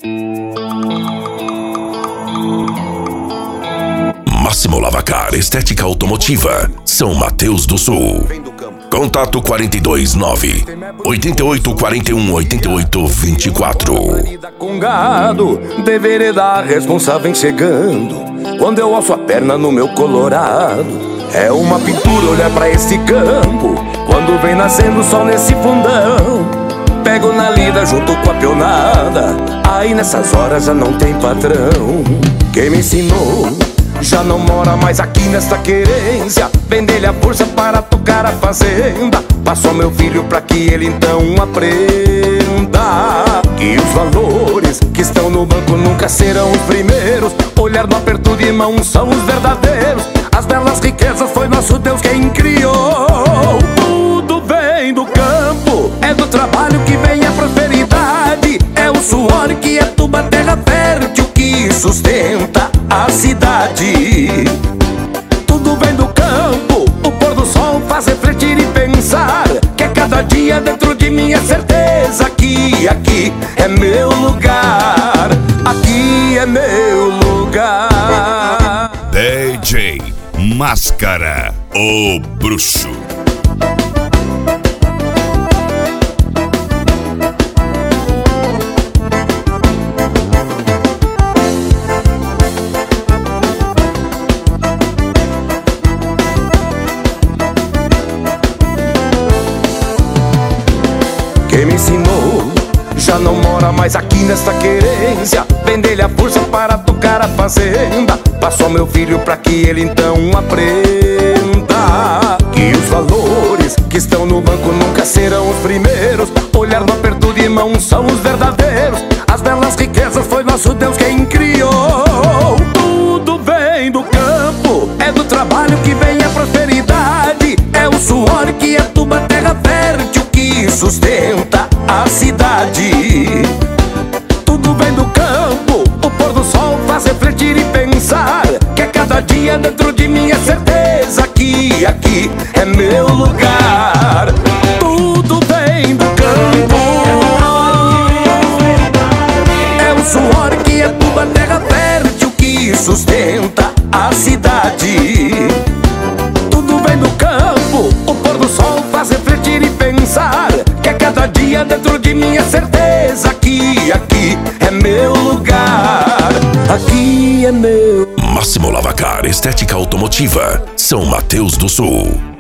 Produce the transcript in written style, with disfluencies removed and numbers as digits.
Máximo Lavacar, estética automotiva, São Mateus do Sul. Contato 429 8841 8824. Com gado, deveria dar responsável chegando. Quando eu alço a perna no meu colorado, é uma pintura olhar pra esse campo. Quando vem nascendo o sol nesse fundão, pego na lida junto com a pionada. Aí nessas horas já não tem patrão. Quem me ensinou já não mora mais aqui nesta querência. Vender-lhe a força para tocar a fazenda. Passou meu filho pra que ele então aprenda que os valores que estão no banco nunca serão os primeiros. Olhar no aperto de mão são os verdadeiros. As belas riquezas foi nosso Deus quem criou. Tudo vem do campo, é do trabalho que vem a prosperidade. É o suor que aduba a terra fértil que sustenta a cidade. Tudo vem do campo, o pôr do sol faz refletir e pensar que a cada dia dentro de mim é certeza que aqui é meu lugar. Aqui é meu lugar. DJ Máscara, o bruxo. Quem me ensinou já não mora mais aqui nesta querência. Vender-lhe a força para tocar a fazenda. Passou meu filho pra que ele então aprenda que os valores que estão no banco nunca serão os primeiros. Olhar no aperto de mão são os verdadeiros. As belas riquezas foi nosso Deus quem criou. Tudo vem do campo, é do trabalho que vem a prosperidade. É o suor que aduba a terra fértil que sustenta a cidade. Tudo vem do campo, o pôr do sol faz refletir e pensar que a cada dia dentro de mim é certeza que aqui é meu lugar. Tudo vem do campo, é o suor que aduba a terra fértil que sustenta a cidade. Tudo vem do campo, o pôr do sol faz refletir e pensar que a cada dia dentro de mim é certeza que aqui é meu lugar. Aqui é meu. Máximo Lavacar, estética automotiva, São Mateus do Sul.